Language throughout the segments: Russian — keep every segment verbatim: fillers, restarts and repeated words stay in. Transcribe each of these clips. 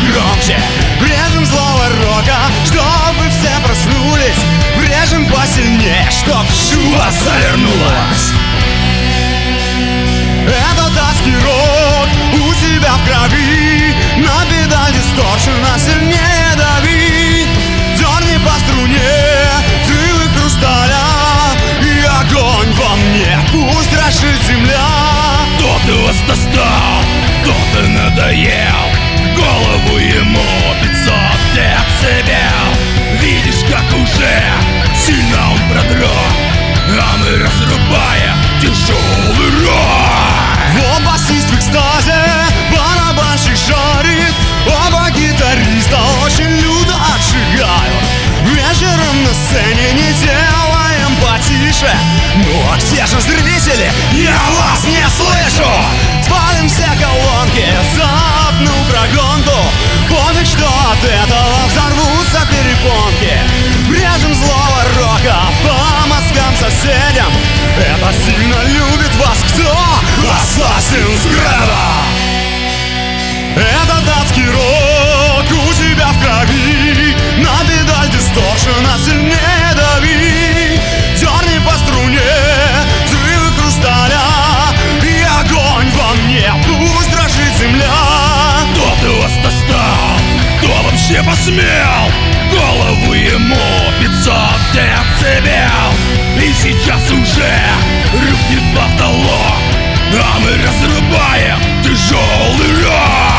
громче. Врежем злого рока, чтобы все проснулись. Врежем посильнее, чтоб шуба завернулась. Это датский рок у тебя в крови. На педаль дисторшена сильнее дави. Дерни по струне, взрывы хрусталя, и огонь во мне пусть дрожит земля. Кто-то вас достал, кто-то надоел, голову ему пятьсот децибел. Видишь, как уже сильно он продрог, а мы разрубаем тяжелый рок. Вот басист в экстазе, барабанщик жарит, оба гитариста очень люто отжигают. Вечером на сцене не делаем потише. Ну а где же зрители? Я вас не слышу! Спалим все колонки за одну прогонку. Пофиг, что от этого взорвутся перепонки. Врежем злого рока по мозгам соседям. Это сильно любит вас кто? Assassin's Creed! Это датский рок у тебя в крови. На педаль дисторшена сильнее дави. Дерни по струне, взрывы хрусталя, и огонь во мне пусть дрожит земля. Кто-то вас достал, кто вообще посмел, голову ему пятьсот децибел. И сейчас уже рухнет потолок, а мы разрубаем тяжелый рок.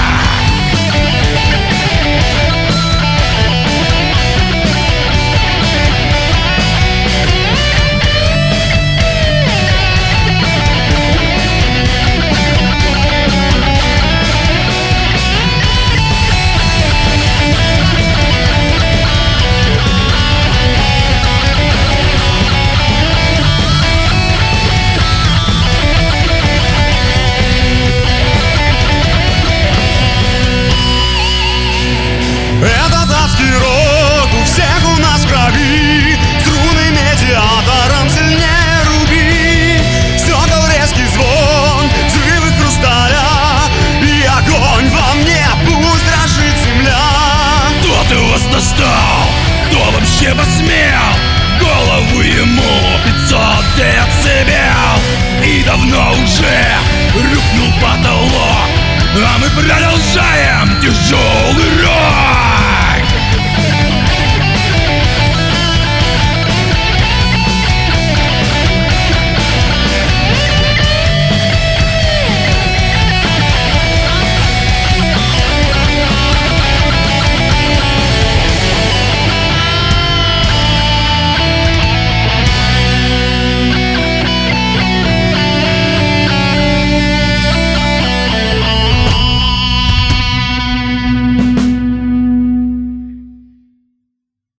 Это датский рок у всех у нас в крови. Струны медиатором сильнее руби. Стекол резкий звон, взрывы хрусталя, и огонь во мне пусть дрожит земля. Кто-то вас достал, кто вообще посмел, голову ему пятьсот децибел. И давно уже рухнул потолок, а мы продолжаем тяжелый рок.